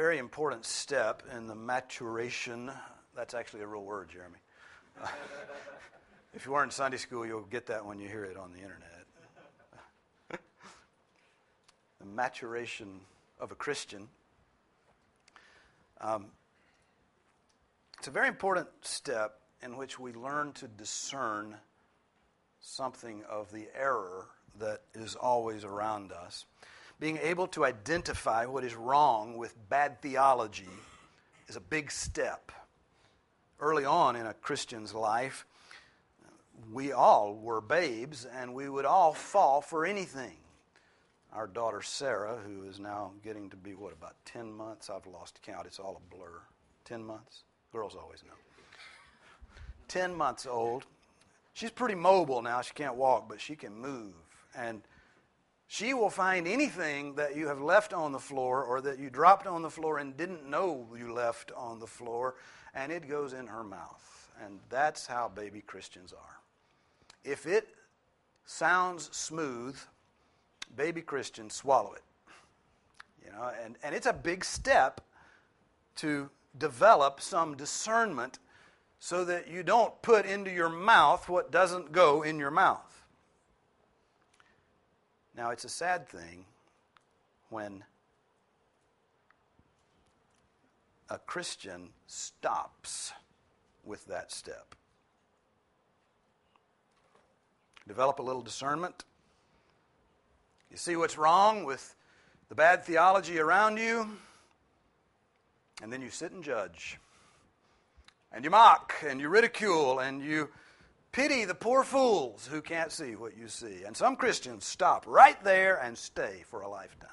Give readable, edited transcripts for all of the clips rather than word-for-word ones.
very important step in the maturation. That's actually a real word, Jeremy. If you weren't in Sunday school, you'll get that when you hear it on the internet. The maturation of a Christian. It's a very important step in which we learn to discern something of the error that is always around us. Being able to identify what is wrong with bad theology is a big step. Early on in a Christian's life, we all were babes and we would all fall for anything. Our daughter Sarah, who is now getting to be, about 10 months? I've lost count. It's all a blur. 10 months? Girls always know. 10 months old. She's pretty mobile now. She can't walk, but she can move. And she will find anything that you have left on the floor or that you dropped on the floor and didn't know you left on the floor, and it goes in her mouth. And that's how baby Christians are. If it sounds smooth, baby Christians swallow it. And it's a big step to develop some discernment so that you don't put into your mouth what doesn't go in your mouth. Now, it's a sad thing when a Christian stops with that step. Develop a little discernment. You see what's wrong with the bad theology around you, and then you sit and judge. And you mock, and you ridicule, and you pity the poor fools who can't see what you see. And some Christians stop right there and stay for a lifetime.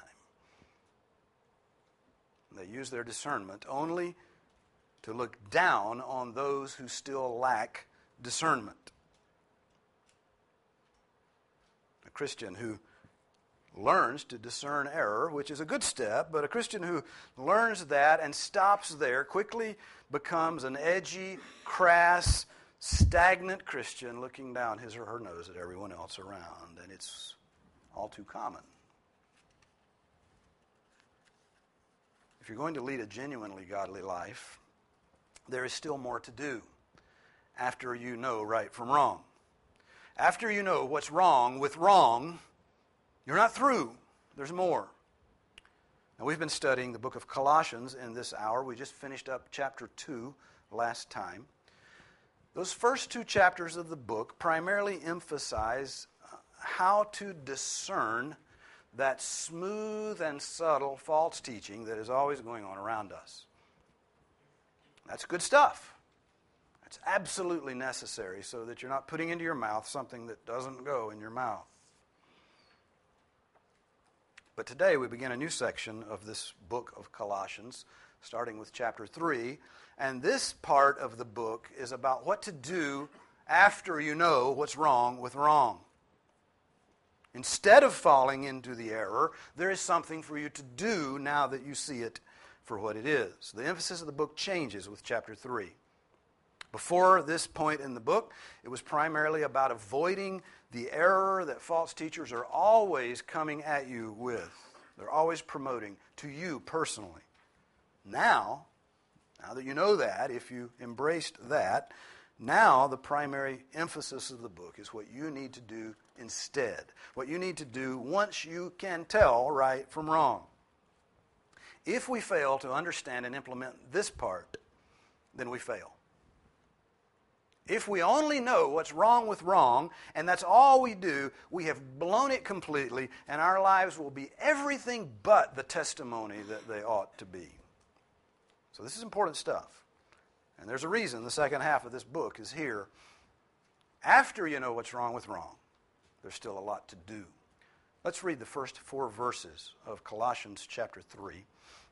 They use their discernment only to look down on those who still lack discernment. A Christian who learns to discern error, which is a good step, but a Christian who learns that and stops there quickly becomes an edgy, crass, stagnant Christian looking down his or her nose at everyone else around, and it's all too common. If you're going to lead a genuinely godly life, there is still more to do after you know right from wrong. After you know what's wrong with wrong, you're not through. There's more. Now, we've been studying the book of Colossians in this hour. We just finished up chapter 2 last time. Those first 2 chapters of the book primarily emphasize how to discern that smooth and subtle false teaching that is always going on around us. That's good stuff. It's absolutely necessary so that you're not putting into your mouth something that doesn't go in your mouth. But today we begin a new section of this book of Colossians, starting with chapter 3. And this part of the book is about what to do after you know what's wrong with wrong. Instead of falling into the error, there is something for you to do now that you see it for what it is. The emphasis of the book changes with chapter 3. Before this point in the book, it was primarily about avoiding the error that false teachers are always coming at you with. They're always promoting to you personally. Now that you know that, if you embraced that, now the primary emphasis of the book is what you need to do instead. What you need to do once you can tell right from wrong. If we fail to understand and implement this part, then we fail. If we only know what's wrong with wrong, and that's all we do, we have blown it completely, and our lives will be everything but the testimony that they ought to be. So this is important stuff. And there's a reason the second half of this book is here. After you know what's wrong with wrong, there's still a lot to do. Let's read the first 4 verses of Colossians chapter 3.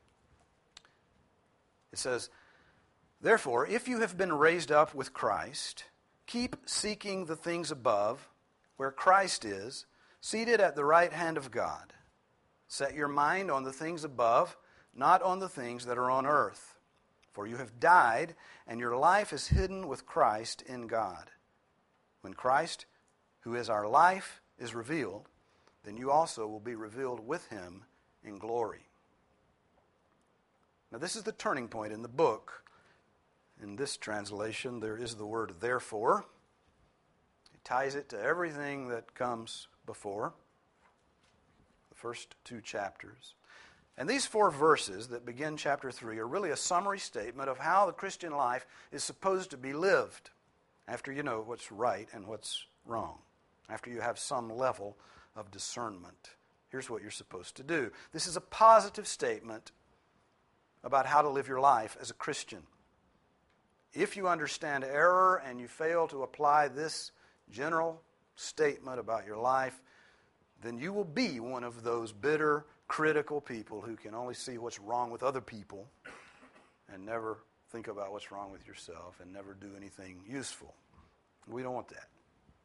It says, "Therefore, if you have been raised up with Christ, keep seeking the things above, where Christ is, seated at the right hand of God. Set your mind on the things above, not on the things that are on earth. For you have died, and your life is hidden with Christ in God. When Christ, who is our life, is revealed, then you also will be revealed with him in glory." Now this is the turning point in the book. In this translation, there is the word therefore. It ties it to everything that comes before, the first 2 chapters. And these 4 verses that begin chapter 3 are really a summary statement of how the Christian life is supposed to be lived after you know what's right and what's wrong, after you have some level of discernment. Here's what you're supposed to do. This is a positive statement about how to live your life as a Christian. If you understand error and you fail to apply this general statement about your life, then you will be one of those bitter, critical people who can only see what's wrong with other people and never think about what's wrong with yourself and never do anything useful. We don't want that.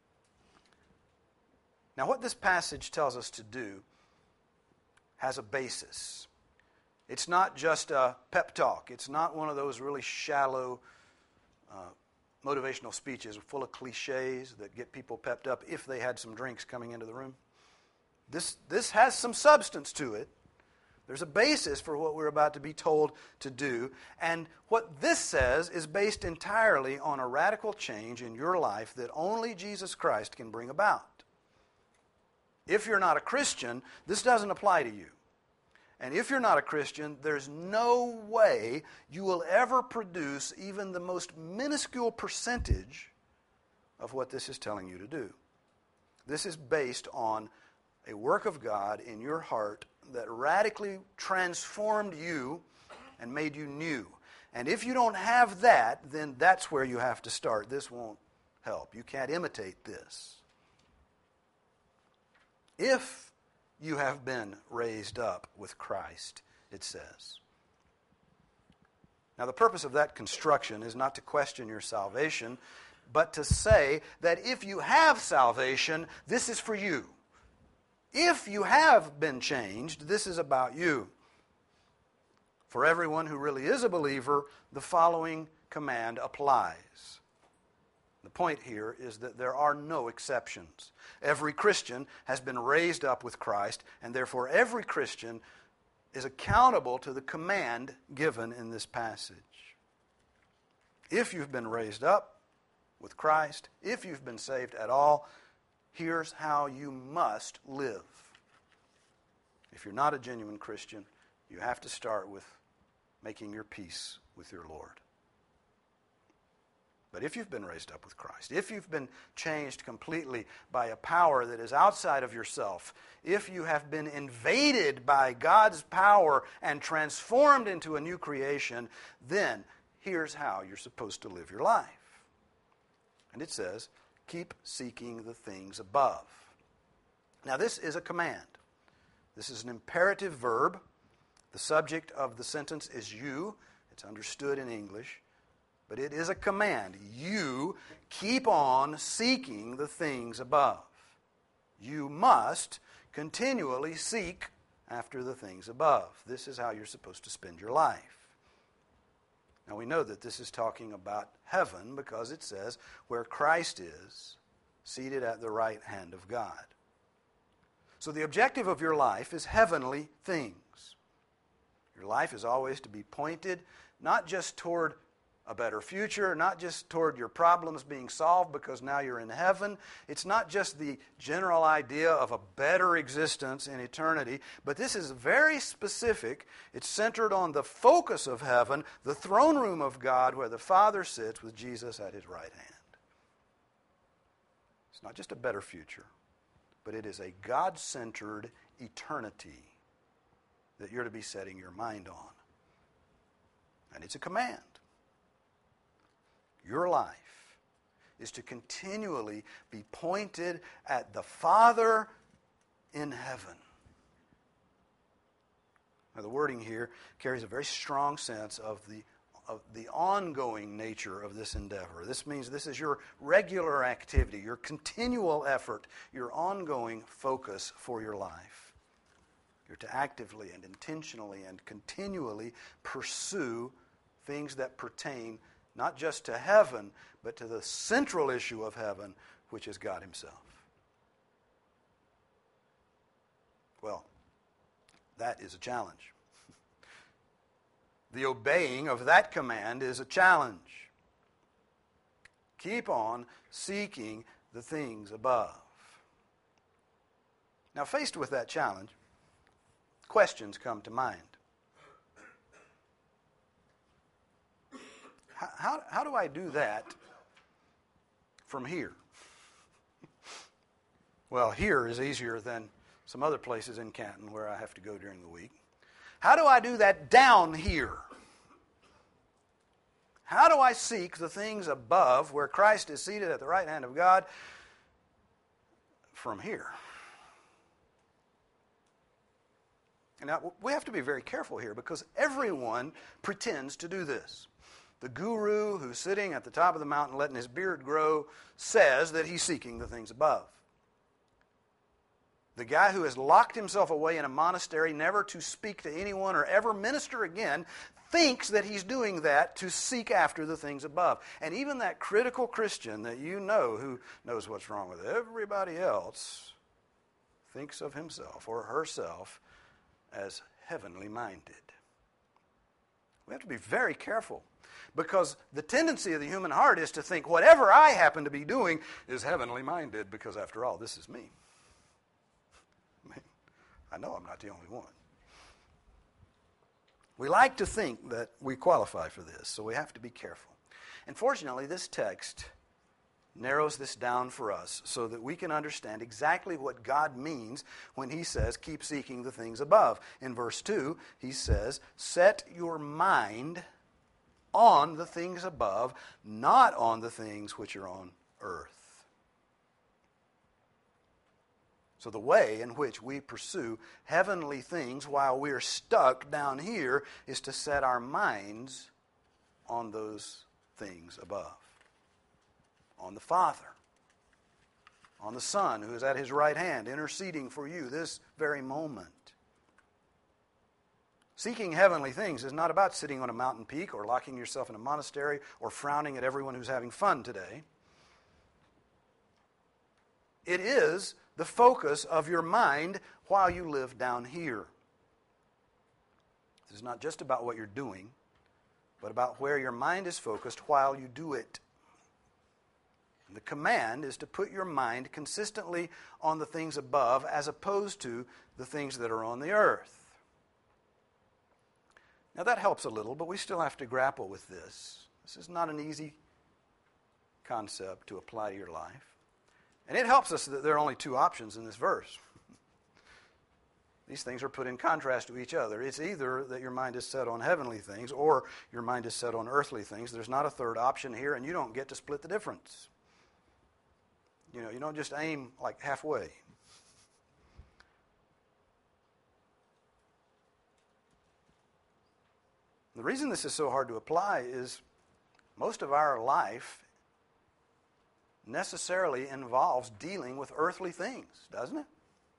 Now, what this passage tells us to do has a basis. It's not just a pep talk. It's not one of those really shallow motivational speeches full of cliches that get people pepped up if they had some drinks coming into the room. This has some substance to it. There's a basis for what we're about to be told to do. And what this says is based entirely on a radical change in your life that only Jesus Christ can bring about. If you're not a Christian, this doesn't apply to you. And if you're not a Christian, there's no way you will ever produce even the most minuscule percentage of what this is telling you to do. This is based on a work of God in your heart that radically transformed you and made you new. And if you don't have that, then that's where you have to start. This won't help. You can't imitate this. If you have been raised up with Christ, it says. Now, the purpose of that construction is not to question your salvation, but to say that if you have salvation, this is for you. If you have been changed, this is about you. For everyone who really is a believer, the following command applies. The point here is that there are no exceptions. Every Christian has been raised up with Christ, and therefore every Christian is accountable to the command given in this passage. If you've been raised up with Christ, if you've been saved at all, here's how you must live. If you're not a genuine Christian, you have to start with making your peace with your Lord. But if you've been raised up with Christ, if you've been changed completely by a power that is outside of yourself, if you have been invaded by God's power and transformed into a new creation, then here's how you're supposed to live your life. And it says, keep seeking the things above. Now this is a command. This is an imperative verb. The subject of the sentence is you. It's understood in English. But it is a command. You keep on seeking the things above. You must continually seek after the things above. This is how you're supposed to spend your life. Now we know that this is talking about heaven because it says where Christ is, seated at the right hand of God. So the objective of your life is heavenly things. Your life is always to be pointed not just toward a better future, not just toward your problems being solved because now you're in heaven. It's not just the general idea of a better existence in eternity, but this is very specific. It's centered on the focus of heaven, the throne room of God where the Father sits with Jesus at his right hand. It's not just a better future, but it is a God-centered eternity that you're to be setting your mind on. And it's a command. Your life is to continually be pointed at the Father in heaven. Now, the wording here carries a very strong sense of the ongoing nature of this endeavor. This means this is your regular activity, your continual effort, your ongoing focus for your life. You're to actively and intentionally and continually pursue things that pertain not just to heaven, but to the central issue of heaven, which is God himself. Well, that is a challenge. the obeying of that command is a challenge. Keep on seeking the things above. Now, faced with that challenge, questions come to mind. How do I do that from here? Well, here is easier than some other places in Canton where I have to go during the week. How do I do that down here? How do I seek the things above where Christ is seated at the right hand of God from here? And now, we have to be very careful here because everyone pretends to do this. The guru who's sitting at the top of the mountain letting his beard grow says that he's seeking the things above. The guy who has locked himself away in a monastery never to speak to anyone or ever minister again thinks that he's doing that to seek after the things above. And even that critical Christian that you know who knows what's wrong with everybody else thinks of himself or herself as heavenly minded. We have to be very careful because the tendency of the human heart is to think whatever I happen to be doing is heavenly minded because after all, this is me. I know I'm not the only one. We like to think that we qualify for this, so we have to be careful. And fortunately, this text narrows this down for us so that we can understand exactly what God means when he says, keep seeking the things above. In verse 2, he says, set your mind on the things above, not on the things which are on earth. So the way in which we pursue heavenly things while we're stuck down here is to set our minds on those things above. On the Father. On the Son who is at his right hand interceding for you this very moment. Seeking heavenly things is not about sitting on a mountain peak or locking yourself in a monastery or frowning at everyone who's having fun today. It is the focus of your mind while you live down here. This is not just about what you're doing, but about where your mind is focused while you do it. And the command is to put your mind consistently on the things above as opposed to the things that are on the earth. Now that helps a little, but we still have to grapple with this. This is not an easy concept to apply to your life. And it helps us that there are only two options in this verse. These things are put in contrast to each other. It's either that your mind is set on heavenly things or your mind is set on earthly things. There's not a third option here, and you don't get to split the difference. You know, you don't just aim like halfway. The reason this is so hard to apply is most of our life necessarily involves dealing with earthly things, doesn't it?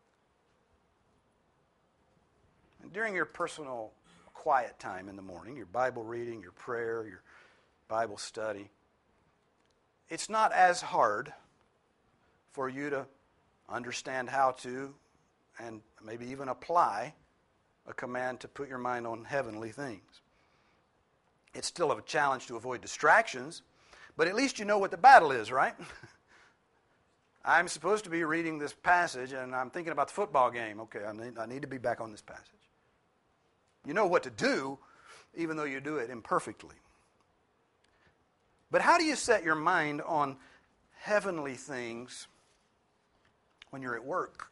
And during your personal quiet time in the morning, your Bible reading, your prayer, your Bible study, it's not as hard for you to understand how to and maybe even apply a command to put your mind on heavenly things. It's still a challenge to avoid distractions, but at least you know what the battle is, right? I'm supposed to be reading this passage, and I'm thinking about the football game. Okay, I need to be back on this passage. You know what to do, even though you do it imperfectly. But how do you set your mind on heavenly things when you're at work?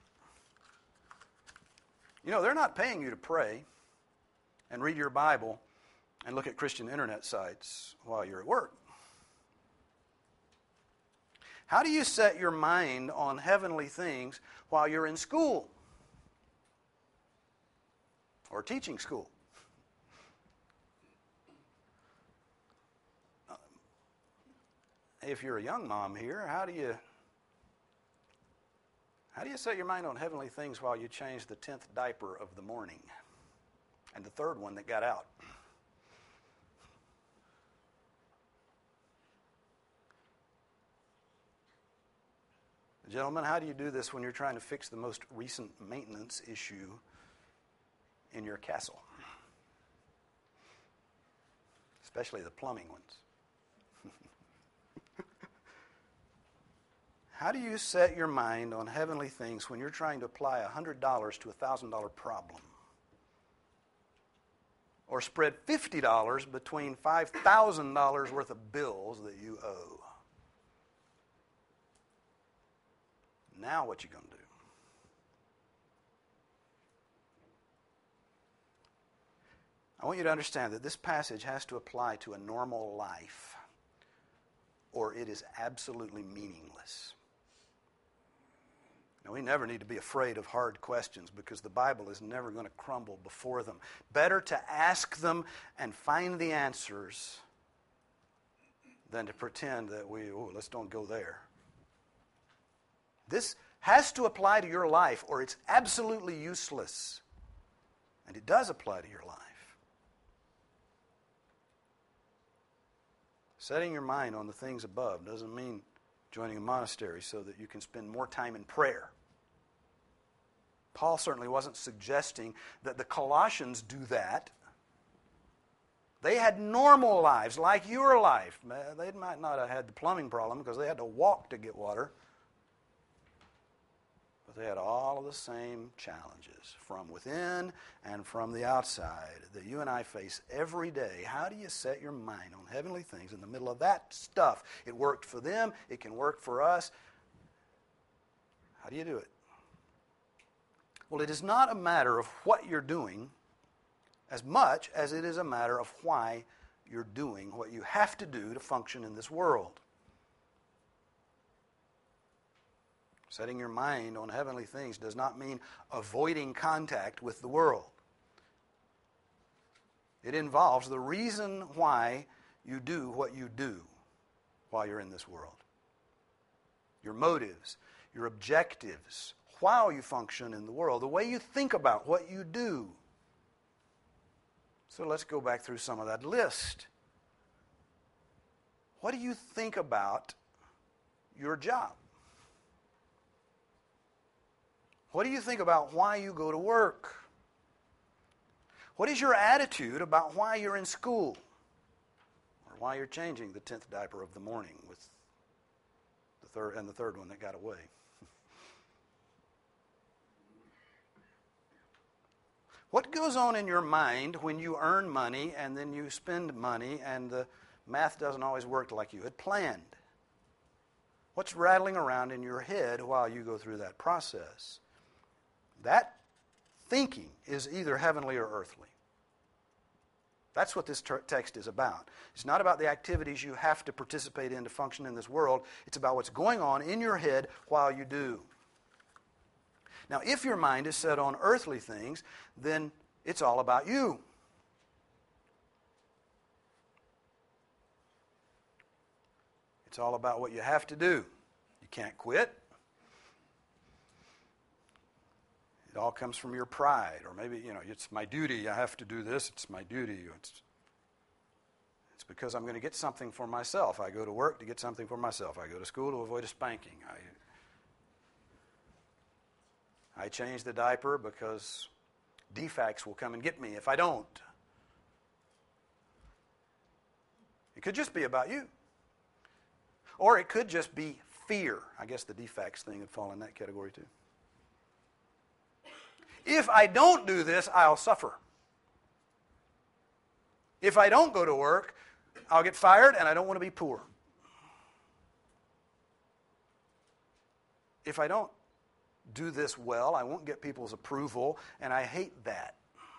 You know, they're not paying you to pray and read your Bible and look at Christian internet sites while you're at work. How do you set your mind on heavenly things while you're in school or teaching school? If you're a young mom here, how do you set your mind on heavenly things while you change the 10th diaper of the morning and the third one that got out? Gentlemen, how do you do this when you're trying to fix the most recent maintenance issue in your castle? especially the plumbing ones. How do you set your mind on heavenly things when you're trying to apply $100 to a $1,000 problem? Or spread $50 between $5,000 worth of bills that you owe? Now what you going to do? I want you to understand that this passage has to apply to a normal life, or it is absolutely meaningless. Now, we never need to be afraid of hard questions because the Bible is never going to crumble before them. Better to ask them and find the answers than to pretend that let's don't go there. This has to apply to your life or it's absolutely useless. And it does apply to your life. Setting your mind on the things above doesn't mean joining a monastery so that you can spend more time in prayer. Paul certainly wasn't suggesting that the Colossians do that. They had normal lives like your life. They might not have had the plumbing problem because they had to walk to get water. But they had all of the same challenges from within and from the outside that you and I face every day. How do you set your mind on heavenly things in the middle of that stuff? It worked for them. It can work for us. How do you do it? Well, it is not a matter of what you're doing as much as it is a matter of why you're doing what you have to do to function in this world. Setting your mind on heavenly things does not mean avoiding contact with the world. It involves the reason why you do what you do while you're in this world. Your motives, your objectives, while you function in the world, the way you think about what you do. So let's go back through some of that list. What do you think about your job? What do you think about why you go to work? What is your attitude about why you're in school? Or why you're changing the 10th diaper of the morning with the third one that got away? What goes on in your mind when you earn money and then you spend money and the math doesn't always work like you had planned? What's rattling around in your head while you go through that process? That thinking is either heavenly or earthly. That's what this text is about. It's not about the activities you have to participate in to function in this world. It's about what's going on in your head while you do. Now, if your mind is set on earthly things, then it's all about you. It's all about what you have to do. You can't quit. It all comes from your pride, or maybe, it's my duty. I have to do this. It's my duty. It's because I'm going to get something for myself. I go to work to get something for myself. I go to school to avoid a spanking. I change the diaper because defects will come and get me if I don't. It could just be about you. Or it could just be fear. I guess the defects thing would fall in that category too. If I don't do this, I'll suffer. If I don't go to work, I'll get fired and I don't want to be poor. If I don't do this well, I won't get people's approval, and I hate that.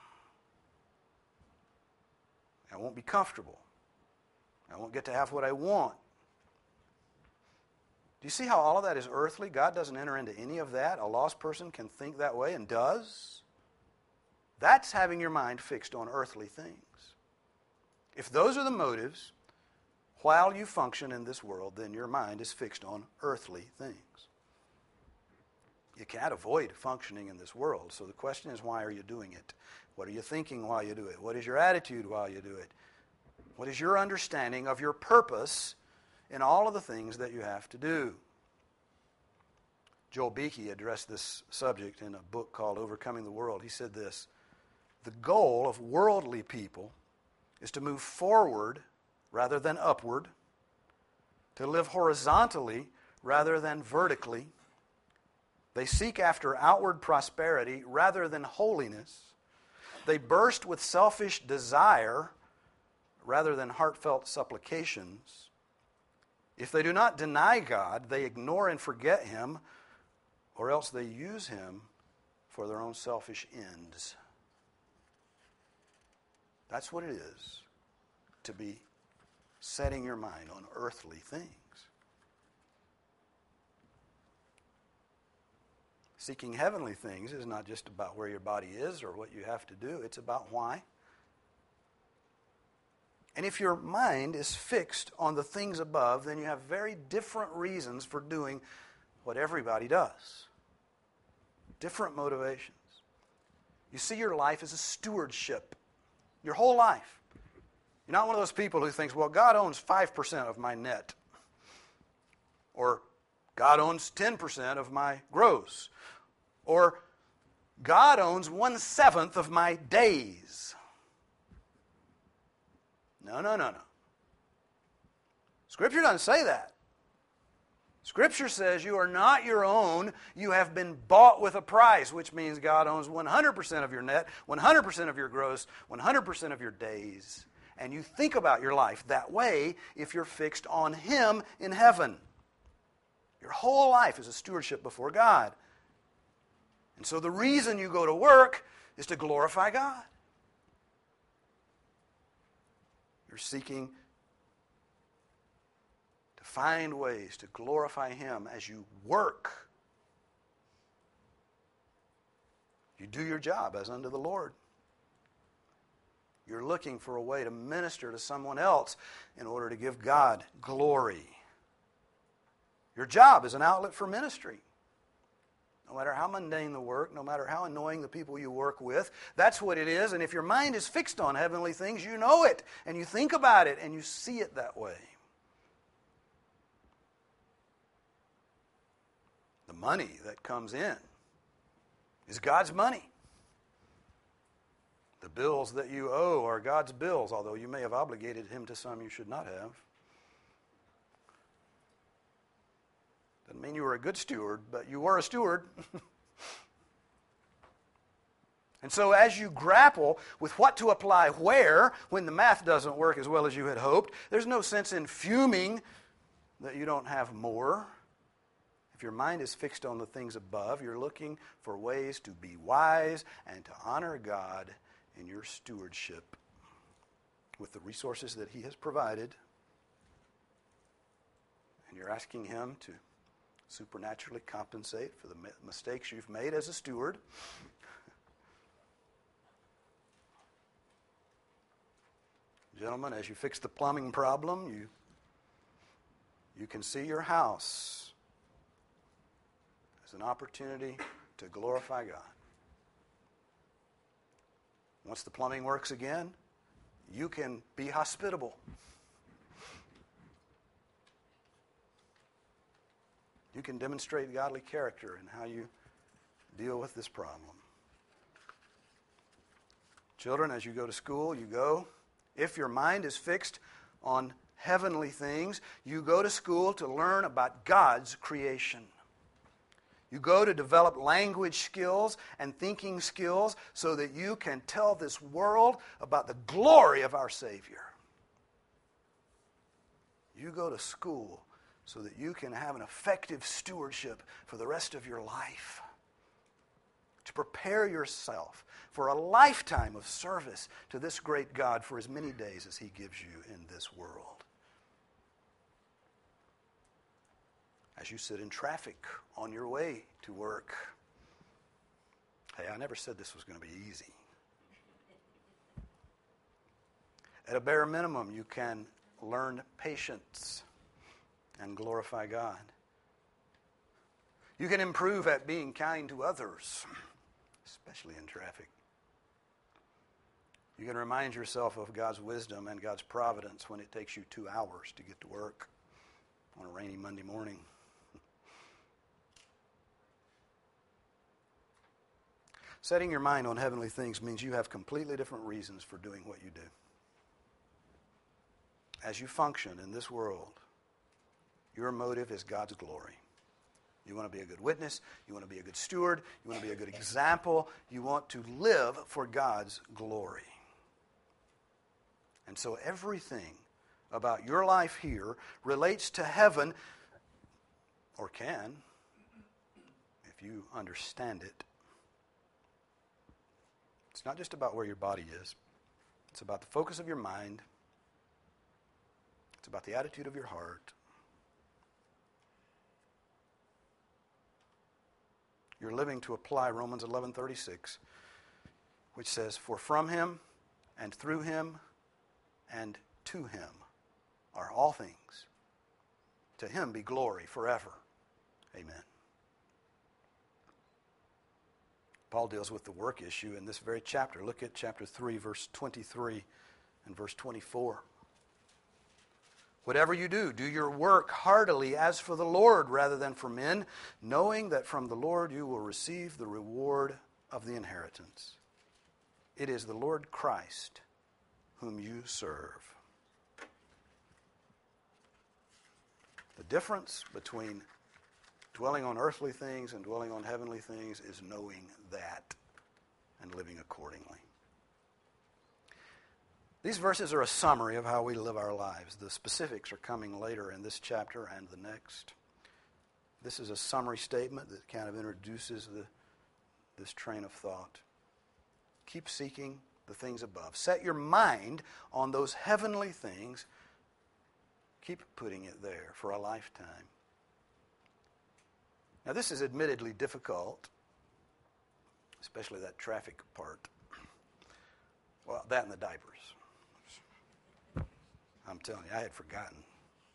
I won't be comfortable. I won't get to have what I want. Do you see how all of that is earthly? God doesn't enter into any of that. A lost person can think that way and does. That's having your mind fixed on earthly things. If those are the motives, while you function in this world, then your mind is fixed on earthly things. You can't avoid functioning in this world. So the question is, why are you doing it? What are you thinking while you do it? What is your attitude while you do it? What is your understanding of your purpose in all of the things that you have to do? Joel Beakey addressed this subject in a book called Overcoming the World. He said this: the goal of worldly people is to move forward rather than upward, to live horizontally rather than vertically. They seek after outward prosperity rather than holiness. They burst with selfish desire rather than heartfelt supplications. If they do not deny God, they ignore and forget Him, or else they use Him for their own selfish ends. That's what it is to be setting your mind on earthly things. Seeking heavenly things is not just about where your body is or what you have to do. It's about why. And if your mind is fixed on the things above, then you have very different reasons for doing what everybody does. Different motivations. You see your life as a stewardship. Your whole life. You're not one of those people who thinks, well, God owns 5% of my net. Or God owns 10% of my gross. Or God owns 1/7 of my days. No. Scripture doesn't say that. Scripture says you are not your own. You have been bought with a price, which means God owns 100% of your net, 100% of your gross, 100% of your days. And you think about your life that way if you're fixed on Him in heaven. Your whole life is a stewardship before God. And so the reason you go to work is to glorify God. You're seeking to find ways to glorify Him as you work. You do your job as unto the Lord. You're looking for a way to minister to someone else in order to give God glory. Your job is an outlet for ministry. No matter how mundane the work, no matter how annoying the people you work with, that's what it is. And if your mind is fixed on heavenly things, you know it, and you think about it, and you see it that way. The money that comes in is God's money. The bills that you owe are God's bills, although you may have obligated Him to some you should not have. Doesn't mean you were a good steward, but you were a steward. And so as you grapple with what to apply where, when the math doesn't work as well as you had hoped, there's no sense in fuming that you don't have more. If your mind is fixed on the things above, you're looking for ways to be wise and to honor God in your stewardship with the resources that He has provided. And you're asking Him to supernaturally compensate for the mistakes you've made as a steward. Gentlemen, as you fix the plumbing problem, you can see your house as an opportunity to glorify God. Once the plumbing works again, you can be hospitable. You can demonstrate godly character in how you deal with this problem. Children, as you go to school, you go. If your mind is fixed on heavenly things, you go to school to learn about God's creation. You go to develop language skills and thinking skills so that you can tell this world about the glory of our Savior. You go to school so that you can have an effective stewardship for the rest of your life. To prepare yourself for a lifetime of service to this great God for as many days as He gives you in this world. As you sit in traffic on your way to work. Hey, I never said this was going to be easy. At a bare minimum, you can learn patience and glorify God. You can improve at being kind to others, especially in traffic. You can remind yourself of God's wisdom and God's providence when it takes you 2 hours to get to work on a rainy Monday morning. Setting your mind on heavenly things means you have completely different reasons for doing what you do. as you function in this world, your motive is God's glory. You want to be a good witness. You want to be a good steward. You want to be a good example. You want to live for God's glory. And so everything about your life here relates to heaven, or can, if you understand it. It's not just about where your body is. It's about the focus of your mind. It's about the attitude of your heart. You're living to apply Romans 11:36, which says, "For from him and through him and to him are all things. To him be glory forever. Amen." Paul deals with the work issue in this very chapter. Look at chapter 3, verse 23 and verse 24. "Whatever you do, do your work heartily as for the Lord rather than for men, knowing that from the Lord you will receive the reward of the inheritance. It is the Lord Christ whom you serve." The difference between dwelling on earthly things and dwelling on heavenly things is knowing that and living accordingly. These verses are a summary of how we live our lives. The specifics are coming later in this chapter and the next. This is a summary statement that kind of introduces this train of thought. Keep seeking the things above. Set your mind on those heavenly things. Keep putting it there for a lifetime. Now, this is admittedly difficult, especially that traffic part. Well, that and the diapers. I'm telling you, I had forgotten.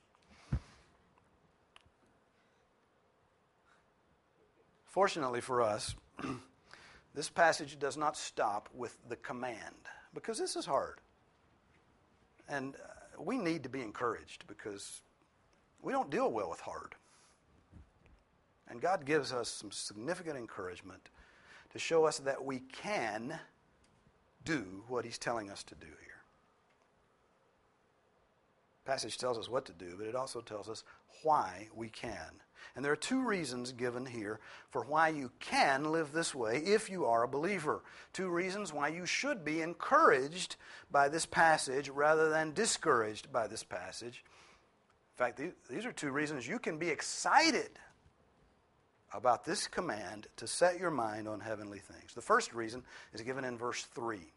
Fortunately for us, this passage does not stop with the command, because this is hard. And we need to be encouraged because we don't deal well with hard. And God gives us some significant encouragement to show us that we can do what He's telling us to do here. The passage tells us what to do, but it also tells us why we can. And there are two reasons given here for why you can live this way if you are a believer. Two reasons why you should be encouraged by this passage rather than discouraged by this passage. In fact, these are two reasons you can be excited about this command to set your mind on heavenly things. The first reason is given in verse 3.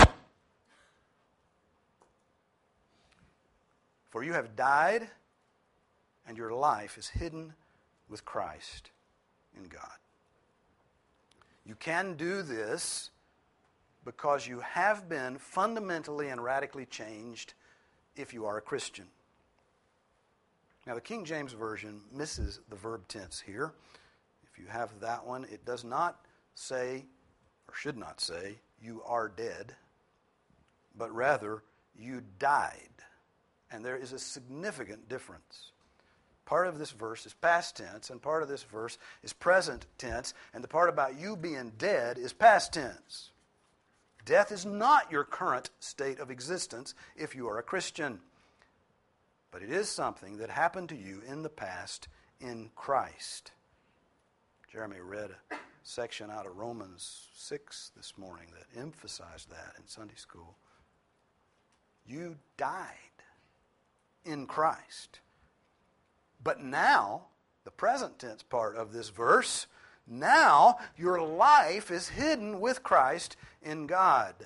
"For you have died, and your life is hidden with Christ in God." You can do this because you have been fundamentally and radically changed if you are a Christian. Now, the King James Version misses the verb tense here. If you have that one, it does not say, or should not say, "you are dead," but rather, "you died." And there is a significant difference. Part of this verse is past tense, and part of this verse is present tense, and the part about you being dead is past tense. Death is not your current state of existence if you are a Christian, but it is something that happened to you in the past in Christ. Jeremy read a section out of Romans 6 this morning that emphasized that in Sunday school. You died in Christ. But now, the present tense part of this verse, now your life is hidden with Christ in God.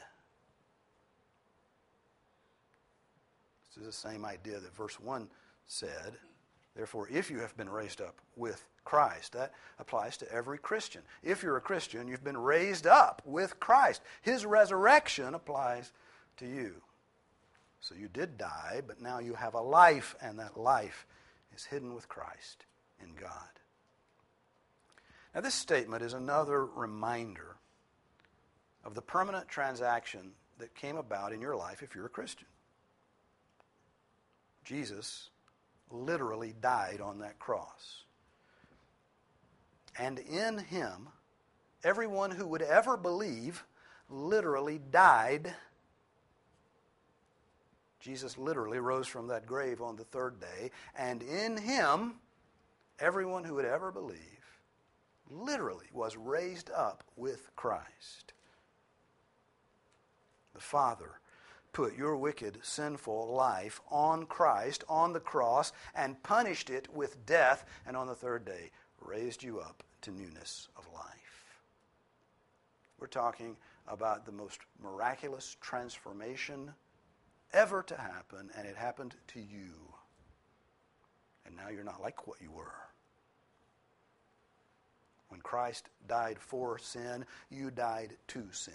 This is the same idea that verse 1 said. Therefore, if you have been raised up with Christ, that applies to every Christian. If you're a Christian, you've been raised up with Christ. His resurrection applies to you. So you did die, but now you have a life, and that life is hidden with Christ in God. Now, this statement is another reminder of the permanent transaction that came about in your life if you're a Christian. Jesus literally died on that cross. And in Him, everyone who would ever believe literally died Jesus literally rose from that grave on the third day, and in him, everyone who would ever believe literally was raised up with Christ. The Father put your wicked, sinful life on Christ, on the cross, and punished it with death, and on the third day raised you up to newness of life. We're talking about the most miraculous transformation ever to happen, and it happened to you. And now you're not like what you were. When Christ died for sin, you died to sin.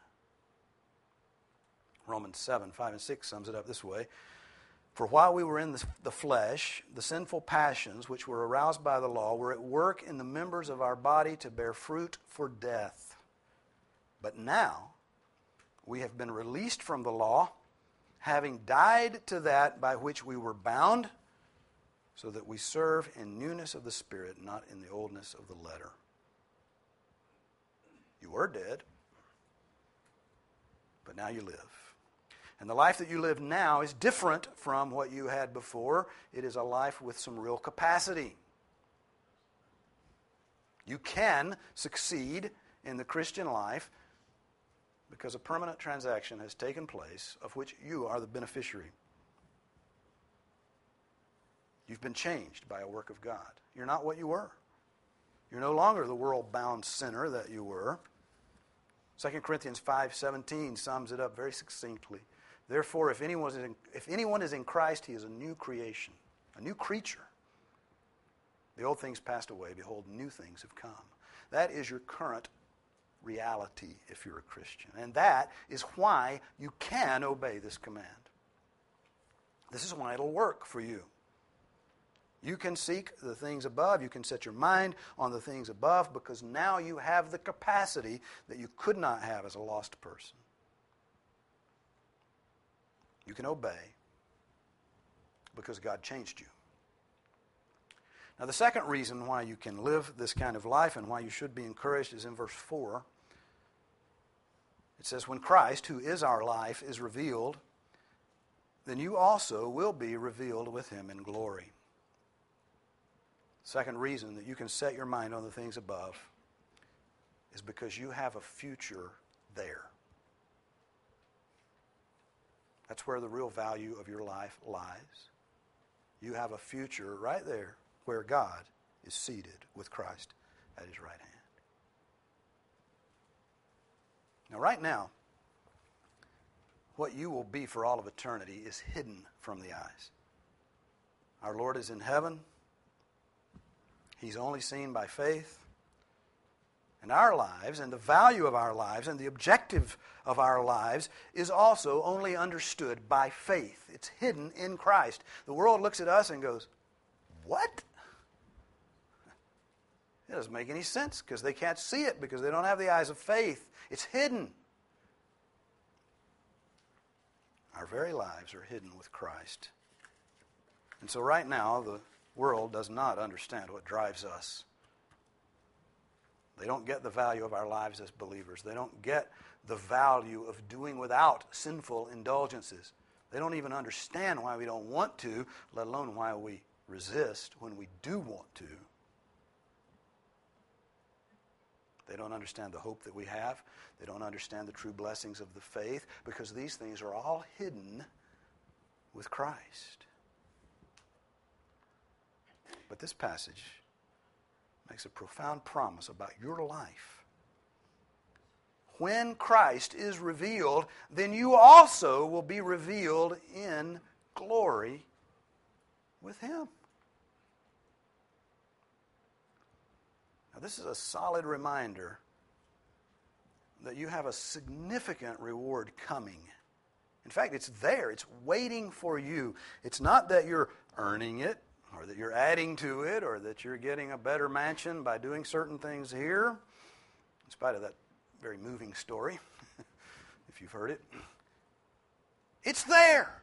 Romans 7, 5 and 6 sums it up this way. For while we were in the flesh, the sinful passions which were aroused by the law were at work in the members of our body to bear fruit for death. But now we have been released from the law, having died to that by which we were bound, so that we serve in newness of the Spirit, not in the oldness of the letter. You were dead, but now you live. And the life that you live now is different from what you had before. It is a life with some real capacity. You can succeed in the Christian life because a permanent transaction has taken place of which you are the beneficiary. You've been changed by a work of God. You're not what you were. You're no longer the world-bound sinner that you were. 2 Corinthians 5:17 sums it up very succinctly. Therefore, if anyone is in Christ, he is a new creation, a new creature. The old things passed away. Behold, new things have come. That is your current reality if you're a Christian. And that is why you can obey this command. This is why it'll work for you. You can seek the things above. You can set your mind on the things above because now you have the capacity that you could not have as a lost person. You can obey because God changed you. Now, the second reason why you can live this kind of life and why you should be encouraged is in verse 4. It says, when Christ, who is our life, is revealed, then you also will be revealed with him in glory. Second reason that you can set your mind on the things above is because you have a future there. That's where the real value of your life lies. You have a future right there where God is seated with Christ at his right hand. Now, right now, what you will be for all of eternity is hidden from the eyes. Our Lord is in heaven. He's only seen by faith. And our lives and the value of our lives and the objective of our lives is also only understood by faith. It's hidden in Christ. The world looks at us and goes, what? It doesn't make any sense because they can't see it because they don't have the eyes of faith. It's hidden. Our very lives are hidden with Christ. And so right now, the world does not understand what drives us. They don't get the value of our lives as believers. They don't get the value of doing without sinful indulgences. They don't even understand why we don't want to, let alone why we resist when we do want to. They don't understand the hope that we have. They don't understand the true blessings of the faith because these things are all hidden with Christ. But this passage makes a profound promise about your life. When Christ is revealed, then you also will be revealed in glory with him. Now, this is a solid reminder that you have a significant reward coming. In fact, it's there. It's waiting for you. It's not that you're earning it, or that you're adding to it, or that you're getting a better mansion by doing certain things here, in spite of that very moving story, if you've heard it. It's there.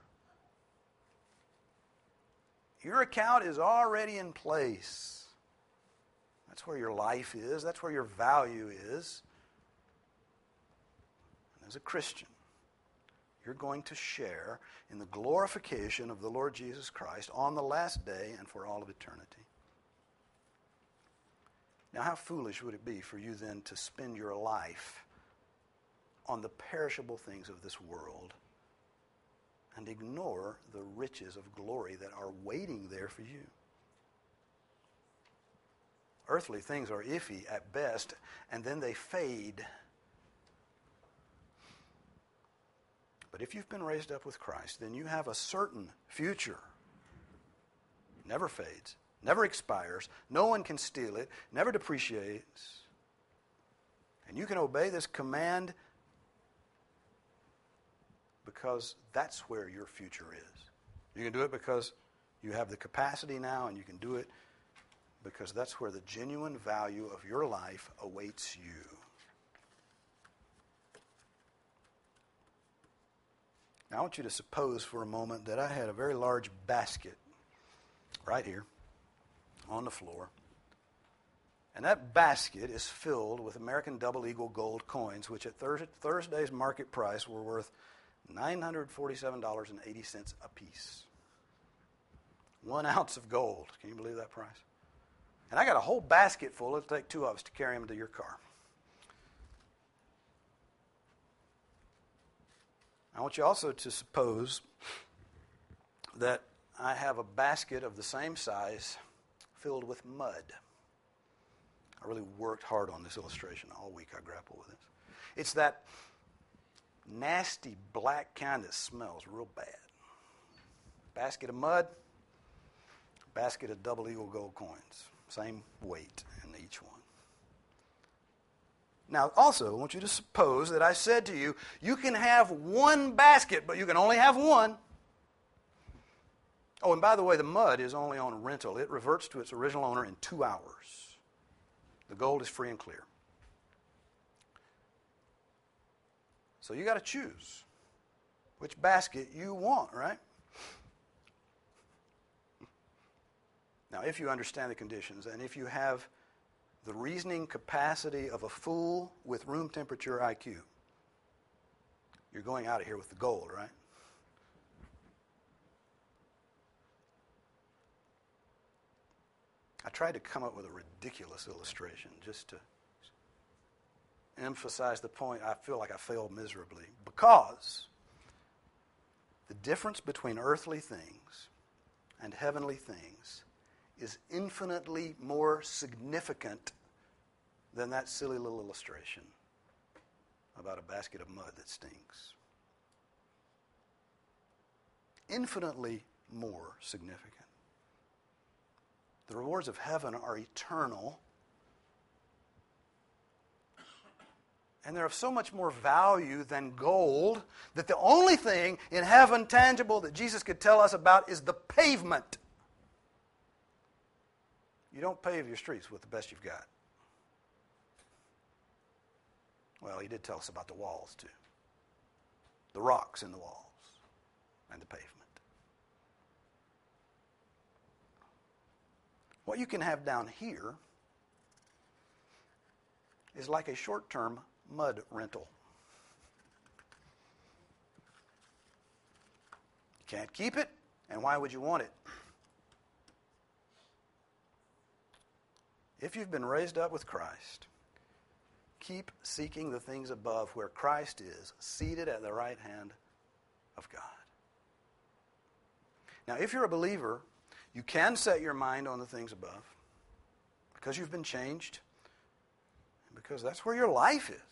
Your account is already in place. That's where your life is. That's where your value is. And as a Christian, you're going to share in the glorification of the Lord Jesus Christ on the last day and for all of eternity. Now, how foolish would it be for you then to spend your life on the perishable things of this world and ignore the riches of glory that are waiting there for you? Earthly things are iffy at best, and then they fade. But if you've been raised up with Christ, then you have a certain future. Never fades, never expires, no one can steal it, never depreciates. And you can obey this command because that's where your future is. You can do it because you have the capacity now, and you can do it because that's where the genuine value of your life awaits you. Now, I want you to suppose for a moment that I had a very large basket right here on the floor, and that basket is filled with American Double Eagle gold coins, which at Thursday's market price were worth $947.80 a piece. 1 ounce of gold. Can you believe that price? And I got a whole basket full. It'll take 2 of us to carry them to your car. I want you also to suppose that I have a basket of the same size filled with mud. I really worked hard on this illustration. All week I grapple with it. It's that nasty black kind that smells real bad. Basket of mud, basket of Double Eagle gold coins. Same weight in each one. Now, also, I want you to suppose that I said to you, you can have one basket, but you can only have one. Oh, and by the way, the mud is only on rental. It reverts to its original owner in 2 hours. The gold is free and clear. So you got to choose which basket you want, right? Now, if you understand the conditions, and if you have the reasoning capacity of a fool with room temperature IQ, you're going out of here with the gold, right? I tried to come up with a ridiculous illustration just to emphasize the point. I feel like I failed miserably because the difference between earthly things and heavenly things is infinitely more significant than that silly little illustration about a basket of mud that stinks. Infinitely more significant. The rewards of heaven are eternal, and they're of so much more value than gold that the only thing in heaven tangible that Jesus could tell us about is the pavement. You don't pave your streets with the best you've got. Well, he did tell us about the walls, too. The rocks in the walls and the pavement. What you can have down here is like a short-term mud rental. You can't keep it, and why would you want it? If you've been raised up with Christ, keep seeking the things above where Christ is, seated at the right hand of God. Now, if you're a believer, you can set your mind on the things above because you've been changed and because that's where your life is.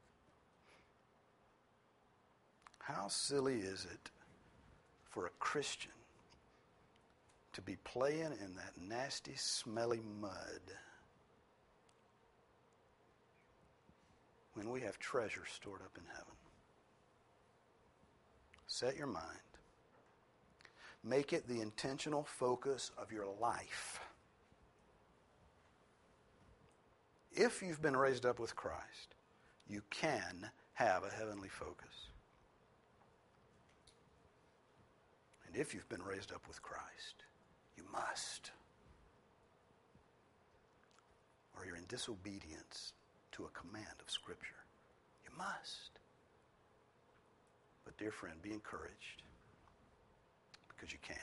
How silly is it for a Christian to be playing in that nasty, smelly mud when we have treasure stored up in heaven? Set your mind. Make it the intentional focus of your life. If you've been raised up with Christ, you can have a heavenly focus. And if you've been raised up with Christ, you must. Or you're in disobedience to a command of Scripture. You must. But dear friend, be encouraged because you can.